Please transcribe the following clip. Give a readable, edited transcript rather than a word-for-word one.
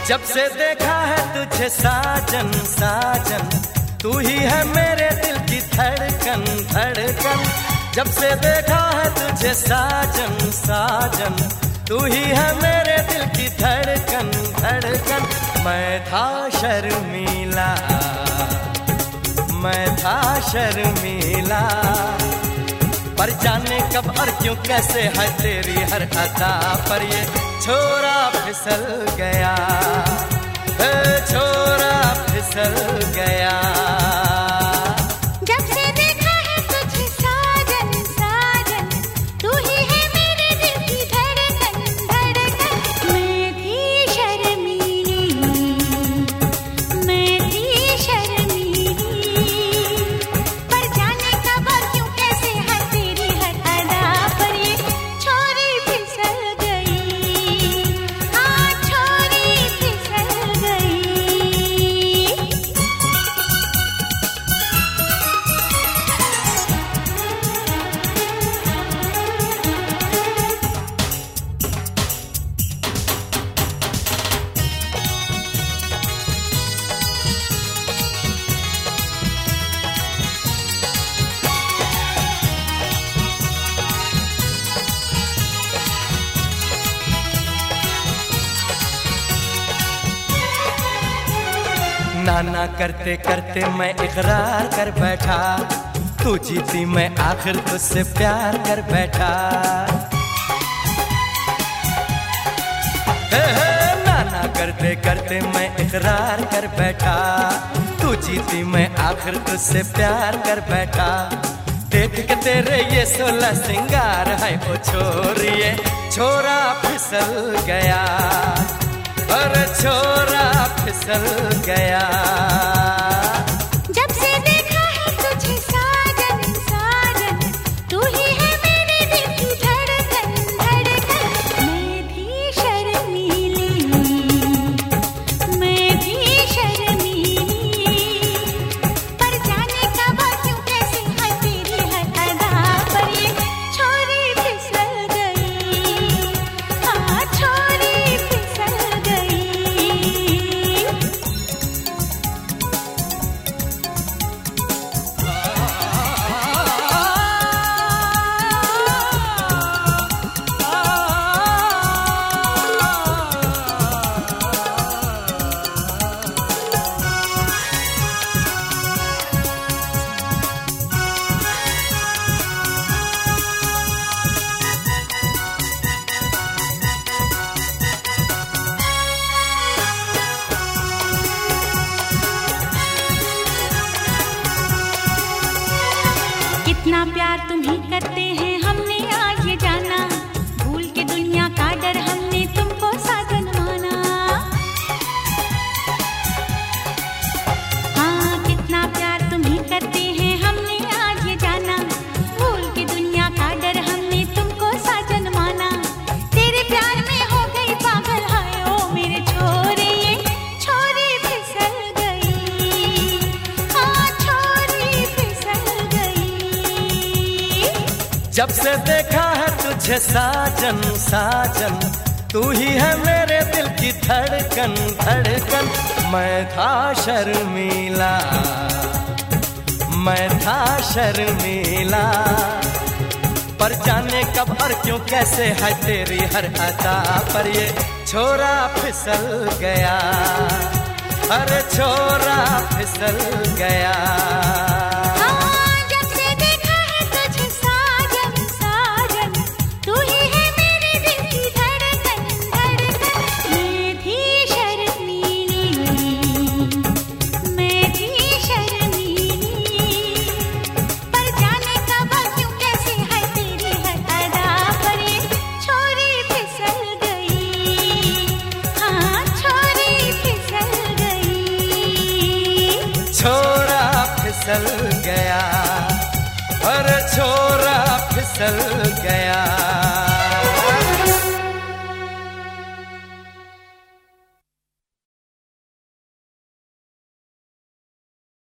जब से देखा है तुझे साजन साजन, तू ही है मेरे दिल की धड़कन धड़कन। जब से देखा है तुझे साजन साजन, तू ही है मेरे दिल की धड़कन धड़कन। मैं था शर्मीला, मैं था शर्मीला, पर जाने कब और क्यों कैसे है तेरी हर अदा पर ये छोरा फिसल गया, छोरा फिसल गया। जब से देखा है तुझे साजन साजन, तू ही है मेरे दिल की धड़कन धड़कन। मैं थी शर्मीली, मैं थी शर्मीली, पर जाने कब और क्यों कैसे है तेरी हर अदा पर ये छोरी फिसल गई, हाँ छोरी फिसल गई। नाना करते करते मैं इकरार कर बैठा, तू जीती मैं आखिर तुझसे प्यार कर बैठा। हे नाना करते करते मैं इकरार कर बैठा, तू जीती मैं आखिर तुझसे प्यार कर बैठा। देख के तेरे ये 16 सिंगार है ओ छोरिए, छोरा फिसल गया, अरे छोरा फिसल गया। जब से देखा है तुझे साजन साजन, तू ही है मेरे दिल की धड़कन धड़कन। मैं थी शर्मीली, मैं थी शर्मीली, पर जाने कब और क्यों कैसे है तेरी हर अदा पर ये छोरी फिसल गई, हाँ छोरी फिसल गई। कितना प्यार तुम्ही करते हैं हमने आज ये जाना, भूल के दुनिया का डर हमने तुमको साजन माना। हाँ कितना प्यार तुम्ही करते हैं हमने आज ये जाना, भूल के दुनिया का डर हमने तुमको साजन माना। तेरे प्यार में हो गई पागल हाय ओ मेरे छोरे, ये छोरी फिसल गई, हाँ छोरी फिसल गई। जब से देखा है तुझे साजन साजन, तू ही है मेरे दिल की धड़कन धड़कन। मैं था शर्मीला, मैं था शर्मीला, पर जाने कब और क्यों कैसे है तेरी हर अदा पर ये छोरा फिसल गया, अरे छोरा फिसल गया। जब से देखा है तुझे साजन साजन, तू ही है मेरे दिल की धड़कन धड़कन। मैं थी शर्मीली, मैं थी शर्मीली, पर जाने कब और क्यों कैसे है तेरी हर अदा पर ये छोरी फिसल गई, हाँ छोरी फिसल गई। छोरा फिसल गया, अरे छोरा फिसल गया।